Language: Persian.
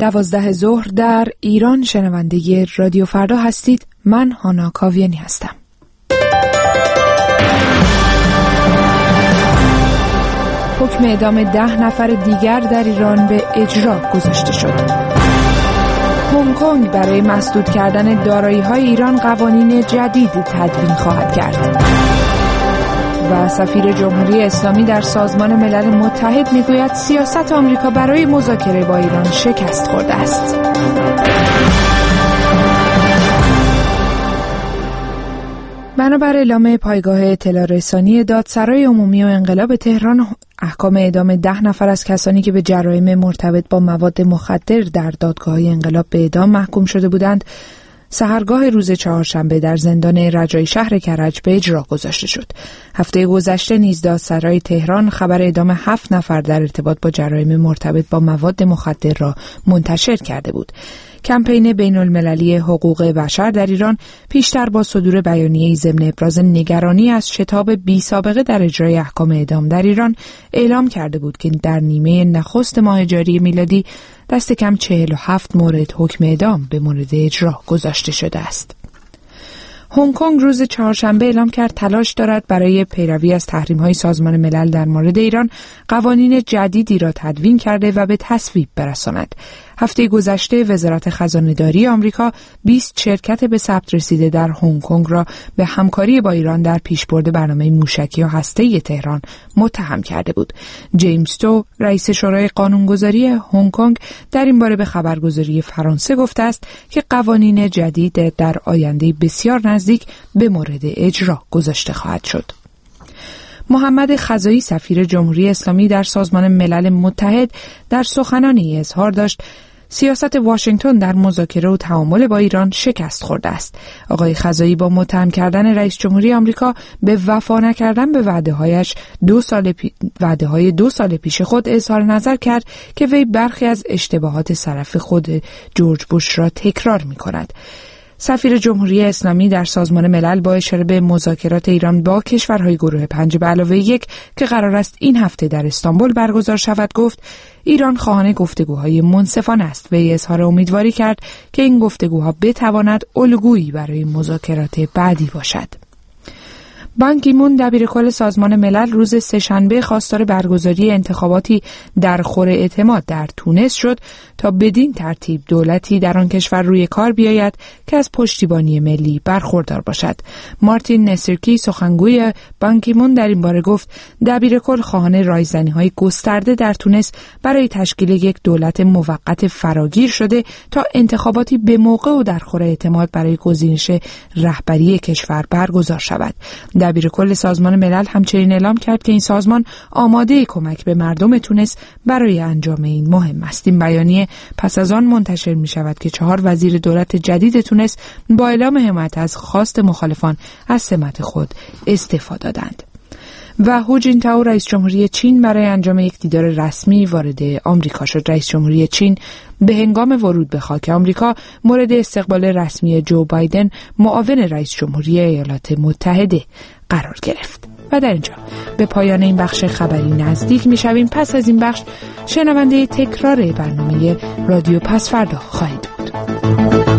12 ظهر در ایران شنونده رادیو فردا هستید. من هانا کاویانی هستم. حکم اعدام 10 نفر دیگر در ایران به اجرا گذاشته شد. هنگ کنگ برای مسدود کردن دارایی‌های ایران قوانین جدید تدوین خواهد کرد. و سفیر جمهوری اسلامی در سازمان ملل متحد میگوید سیاست آمریکا برای مذاکره با ایران شکست خورده است. بنابر اعلام پایگاه اطلاع رسانی دادسرای عمومی و انقلاب تهران، احکام اعدام 10 نفر از کسانی که به جرایم مرتبط با مواد مخدر در دادگاه‌های انقلاب به اعدام محکوم شده بودند، سحرگاه روز چهارشنبه در زندان رجایی شهر کرج به اجرا گذاشته شد. هفته گذشته نیز دادسرای تهران خبر اعدام 7 نفر در ارتباط با جرایم مرتبط با مواد مخدر را منتشر کرده بود. کمپین بین‌المللی حقوق بشر در ایران پیشتر با صدور بیانیه‌ای ضمن ابراز نگرانی از شتاب بی‌سابقه در اجرای احکام اعدام در ایران اعلام کرده بود که در نیمه نخست ماه جاری میلادی دست کم 47 مورد حکم اعدام به مورد اجرا گذاشته شده است. هنگ کنگ روز چهارشنبه اعلام کرد تلاش دارد برای پیروی از تحریم‌های سازمان ملل در مورد ایران قوانین جدیدی را تدوین کرده و به تصویب برساند. هفته گذشته وزارت خزانه‌داری آمریکا 20 شرکت به ثبت رسیده در هنگ کنگ را به همکاری با ایران در پیشبرد برنامه موشکی و هسته‌ای تهران متهم کرده بود. جیمز تو، رئیس شورای قانونگذاری هنگ کنگ، در این باره به خبرگزاری فرانسه گفته است که قوانین جدید در آینده بسیار نزدیک به مورد اجرا گذاشته خواهد شد. محمد خزایی، سفیر جمهوری اسلامی در سازمان ملل متحد، در سخنانی اظهار داشت سیاست واشنگتن در مذاکره و تعامل با ایران شکست خورده است. آقای خزایی با متهم کردن رئیس جمهوری آمریکا به وفا نکردن به وعده‌هایش 2 سال پیش خود اظهار نظر کرد که وی برخی از اشتباهات سلف خود جورج بوش را تکرار می‌کند. سفیر جمهوری اسلامی در سازمان ملل با اشاره به مذاکرات ایران با کشورهای گروه 5+1 که قرار است این هفته در استانبول برگزار شود گفت ایران خواهان گفتگوهای منصفانه است و اظهار امیدواری کرد که این گفتگوها بتواند الگویی برای مذاکرات بعدی باشد. بان کی مون، دبیرکل سازمان ملل، روز سه‌شنبه خواستار برگزاری انتخاباتی در خور اعتماد در تونس شد تا بدین ترتیب دولتی در آن کشور روی کار بیاید که از پشتیبانی ملی برخوردار باشد. مارتین نسرکی، سخنگوی بان کی مون، در این باره گفت دبیرکل خواهان رایزنی‌های گسترده در تونس برای تشکیل یک دولت موقت فراگیر شده تا انتخاباتی به موقع و در خور اعتماد برای گزینش رهبری کشور برگزار شود. دبیرکل سازمان ملل همچنین اعلام کرد که این سازمان آماده کمک به مردم تونس برای انجام این مهم است. این بیانیه پس از آن منتشر می شود که 4 وزیر دولت جدید تونس با اعلام حمایت از خواست مخالفان از سمت خود استعفا دادند. و هو جینتائو، رئیس جمهوری چین، برای انجام یک دیدار رسمی وارد آمریکا شد. رئیس جمهوری چین به هنگام ورود به خاک آمریکا مورد استقبال رسمی جو بایدن، معاون رئیس جمهوری ایالات متحده، قرار گرفت. و در اینجا به پایان این بخش خبری نزدیک می‌شویم. پس از این بخش شنونده تکرار برنامه رادیو پس فردا خواهید بود.